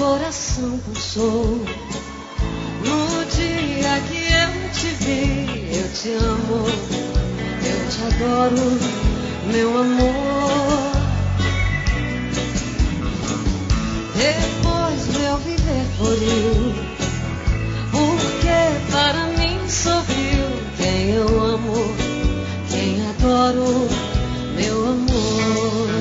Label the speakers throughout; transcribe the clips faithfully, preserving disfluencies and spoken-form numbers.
Speaker 1: coração pulsou. No dia que eu te vi, eu te amo, eu te adoro, meu amor. Depois meu viver floriu, porque para mim sorriu quem eu amo, quem adoro, meu amor.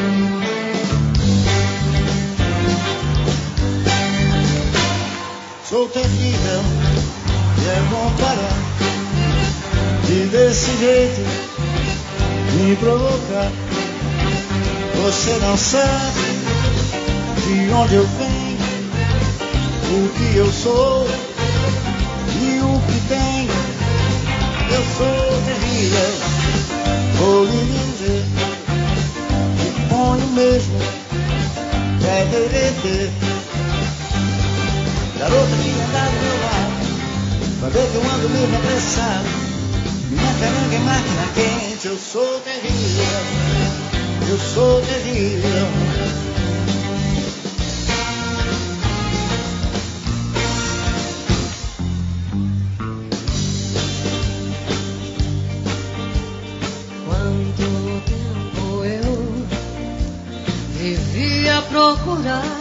Speaker 2: Sou terrível e é bom parar de desse jeito me provocar. Você não sabe de onde eu venho, o que eu sou e o que tenho. Eu sou terrível, vou lhe dizer, e ponho mesmo pra derreter. Garota que anda do meu lado, pra ver que eu ando mesmo apressado. Minha caranga é máquina quente, eu sou terrível, eu sou terrível.
Speaker 1: Quanto tempo eu vivi a procurar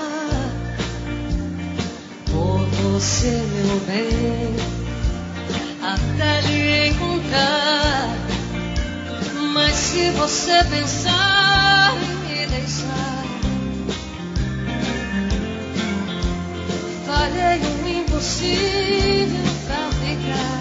Speaker 1: por você, meu bem, até lhe encontrar. Mas se você pensar em me deixar, farei o impossível pra ficar.